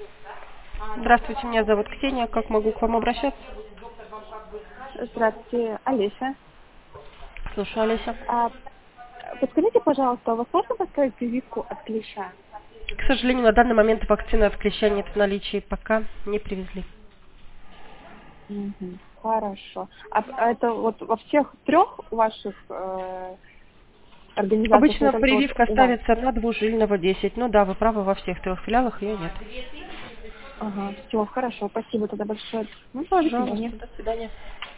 Здравствуйте, меня зовут Ксения. Как могу к вам обращаться? Здравствуйте, Олеся. Слушаю, Олеся. Подскажите, пожалуйста, у вас можно поставить прививку от клеща? К сожалению, на данный момент вакцины от клеща нет в наличии, пока не привезли. Мгм. Хорошо. А это вот во всех трех ваших организациях или Обычно только вот прививка у вас? ставится на двужильного 10. Ну да, вы правы, во всех 3 филиалах ее нет. Ага, все, хорошо, спасибо тогда большое. До свидания. Пожалуйста, до свидания.